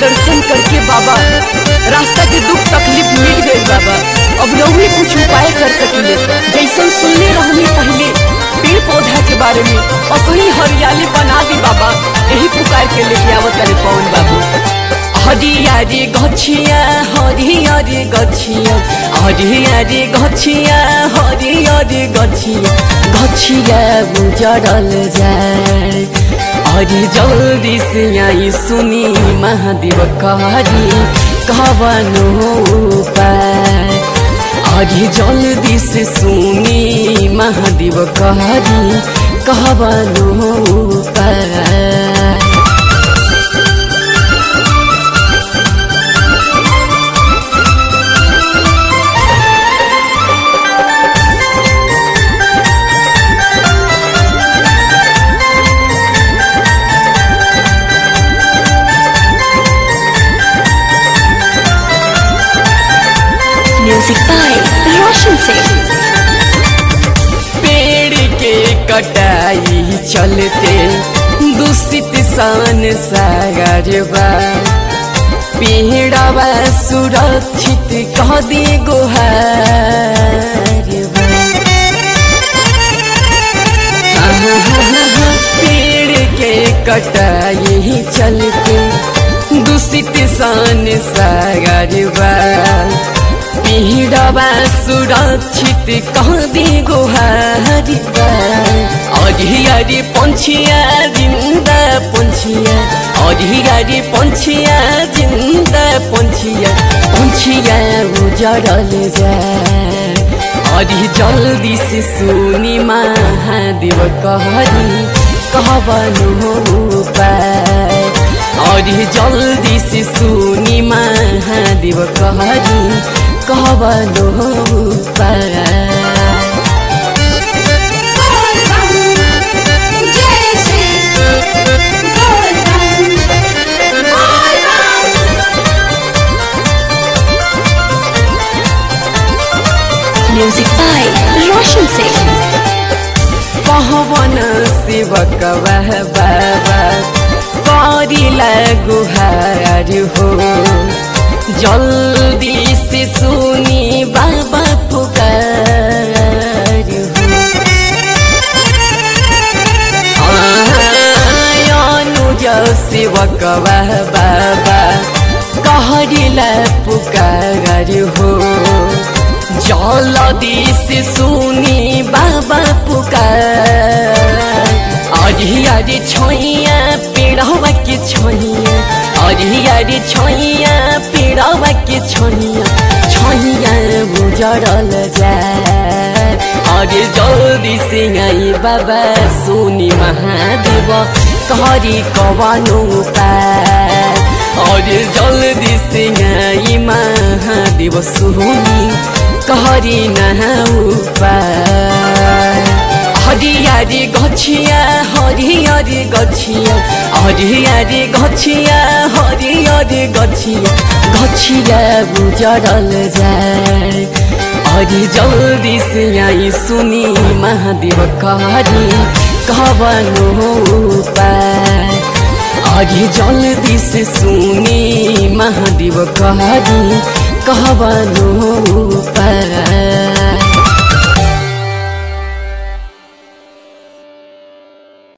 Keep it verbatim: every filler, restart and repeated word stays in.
दर्शन करके बाबा रास्ता के दुख तकलीफ मिल गई बाबा। अब रउए कुछ उपाय कर सकिले, जैसन सुनले रहनी पहले पेड़ पौधा के बारे में असली हरियाली बना दी बाबा। यही पुकार के लेके आवत तारे पवन बाबू। हरियारी गछिया हरियारी गछिया हरियारी गछिया हरियारी गछिया गछिया उजड़ल जाए। अरे जल्दी से आई सुनी महादेव कहरी कहबनो उपाय। अरे जल्दी से सुनी महादेव कहरी कहबनो उपाय। Music by Roshan Singh. पेड़ के कटाई चलते दूषित सन सागरवा। पेड़वा सुरक्षित कह दे गुहारवा। पेड़ के कटाई चलते दूषित सन सागरवा। पेड़वा सुरक्षित कह दे गुहारिया। अरे पंछिया जिंदा पंछिया अरे पंछिया जिंदा पंछिया पंछिया उजड़ल जाए। अरे जल्दी से सुनी महादेव कहरी कहबनो उपाय। अरे जल्दी से सुनी महादेव कहरी कहबनो उपाय। Music by Roshan Singh. पवन शिवक बाबा करिला गुहार हो। जल्दी से सुनी बाबा पुकार हो। अनुज शिवक बाबा कहरिला पुकार हो। जल्दी से सुनी बाबा पुकार। अरे अरे छोइया पेड़वा के छोइया अरे अरे छोइया पेड़वा के छोइया छोइया उजड़ल जाए। अरे जल्दी से आई बाबा सुनी महादेव कहरी कहबनो उपाय। अरे जल्दी से आई महादेव सुनी कहरी नहा उपाय। हरियारी गछिया हरियारी गछिया हरियारी गछिया हरियारी गछिया गछिया उजड़ल जाए। अरे जल्दी से आई सुनी महादेव कहरी कहबनो उपाय। अरे जल्दी से सुनी महादेव कहरी कहबनो उपाय।